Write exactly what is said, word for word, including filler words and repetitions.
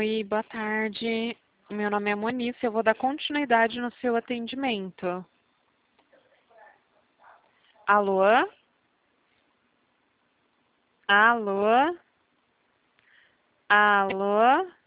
Oi, boa tarde. Meu nome é Moniz, eu vou dar continuidade no seu atendimento. Alô? Alô? Alô?